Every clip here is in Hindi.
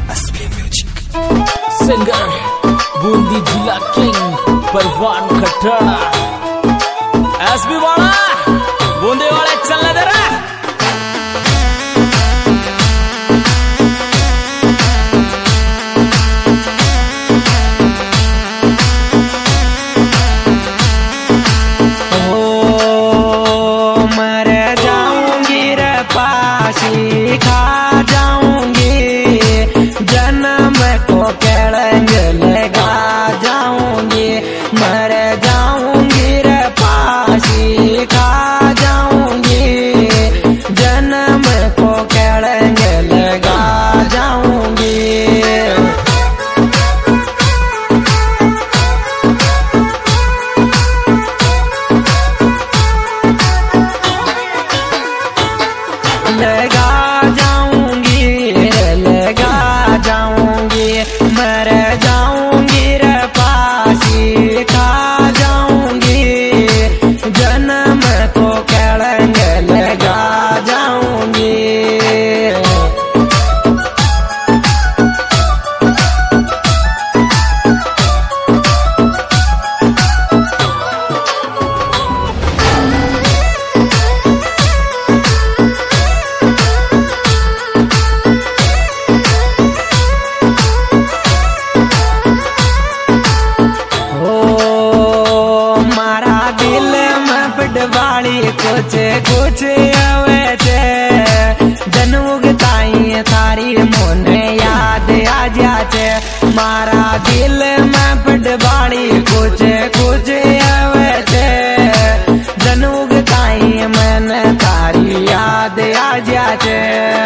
SB music. सिंगर बूंदी जिला किंग परवान खट्टाड़ा। एसबी वाला बूंदी वाले चलने दे रहा। खा जाऊंगी जन्म को केड़ंग लगा जाऊंगी, मर जाऊंगी रे फांसी खा जाऊंगी जन्म को केड़ंग लगा जाऊंगी। लगा मर जाऊंगी रे फांसी खा जाऊंगी जन्म को केड़ंग लगा जाऊंगी। वाली कुछ कुछ आवे छे जन्म ताई थारी मोने याद आ जाचे, मारा दिल में पटवाली कुछ कुछ आवे छे जन्म ताई मैंने थारी याद आ जाचे।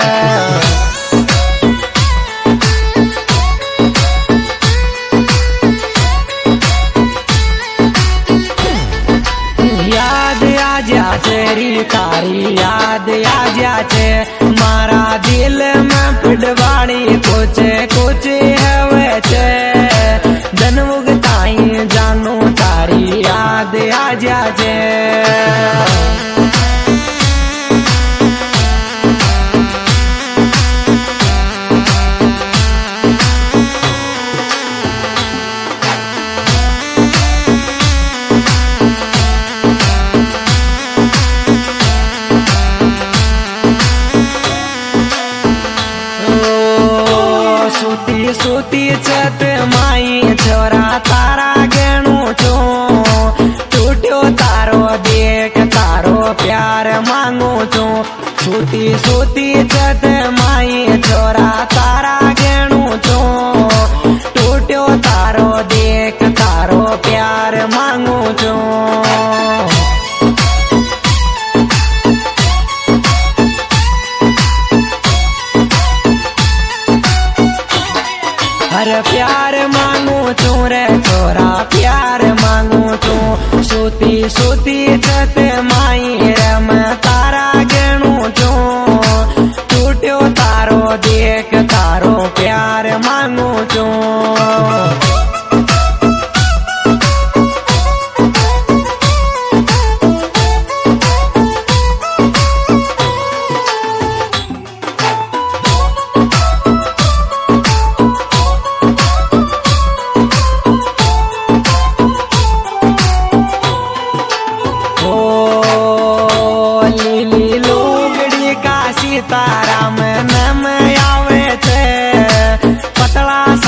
तेरी तारी याद आ जाचे, मारा दिल में पिटवाड़ी कुछ कुछ हवे छे जन्म ताई जानू तारी याद आ जाचे। सूती छत माई छोरा तारा गेणू छो, टूटो तारो देख तारो प्यार मांगू छू। सूती सूती छत माई छोरा तारा गेणू छो, टूटो तारो देख तारो प्यार मांगू छू। हर प्यार मांगू छू रे छोरा प्यार मांगू छू। सूती सूती छत माई रम तारा गेणू छू, टूटो तारो देख तारो प्यार मांगू छू। सीताराम नाम आवे छे, पतला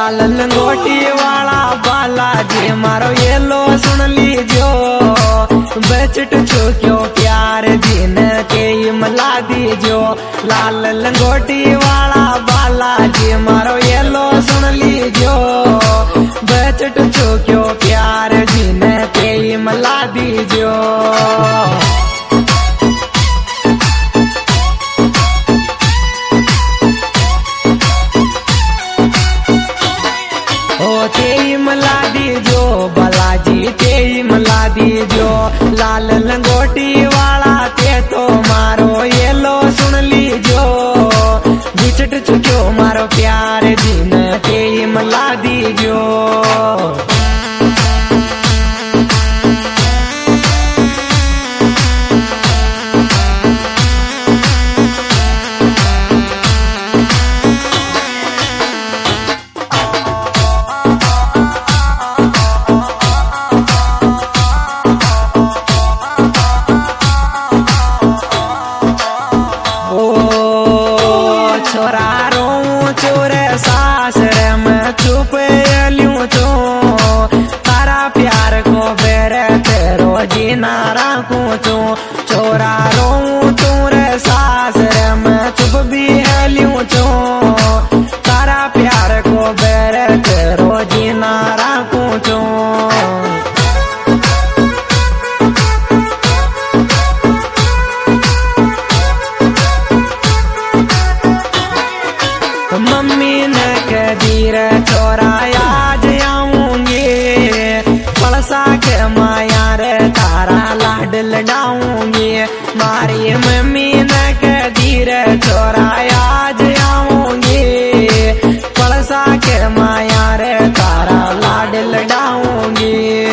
लाल लंगोटी वाला बालाजी मारो ये लो सुन लीजो बचट छो क्यों प्यार दिन के मला दीजो लाल लंगोटी वाला बालाजी मारो ये लो सुन लीजो बचट छो क्यों प्यार दिन के मला दीजो मला दीजो बालाजी ते मला दीजो लाल लंगोटी वाला ते तो मारो ये लो सुन लीजो बिछट चुक्यो मारो प्यार दिन ते मला दीजो नारा कुचो छोरा रो तोर सास रे मैं चुप भी हलियो चो तारा प्यार को बेर रोजी नारा कुचो मम्मी ने कदीर छोरा आज आऊंगी पलसा के माया रे तारा लाड लडाऊंगी मारी मम्मी ने कदीर छोरा आज आऊंगी पलसा के माया रे तारा लाड लडाऊंगी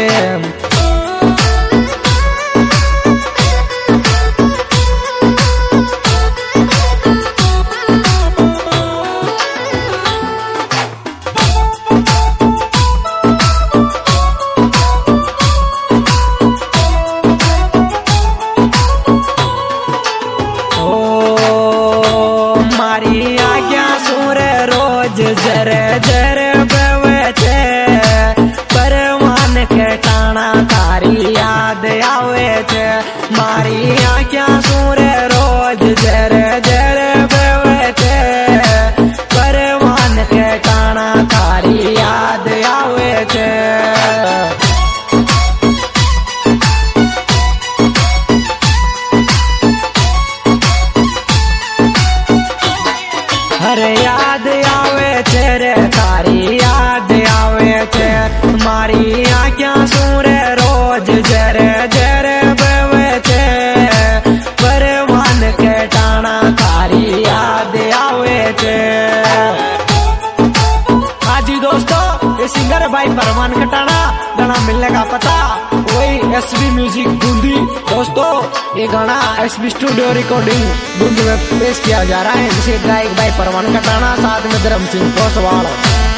जर जर बवे छे परवान के टाणा तारी याद आवे छे मारी आँखिया सूरे रोज जर जर बवे छे परवान के टाणा तारी याद आवे छे हरे याद आवे रे तारी याद आवे थे मारी आँखिया सूरे रोज जर जर बवे थे परवान के टाणा तारी याद आवे थे हाजी दोस्तों ये सिंगर भाई परवान का टाणा गाना मिलने का पता वही एसबी म्यूजिक बूंदी दोस्तों ये गाना एसबी स्टूडियो रिकॉर्डिंग बूंदी में पेश किया जा रहा है जिसे गायक भाई परवान का टाणा साथ में धर्म सिंह कोसवाल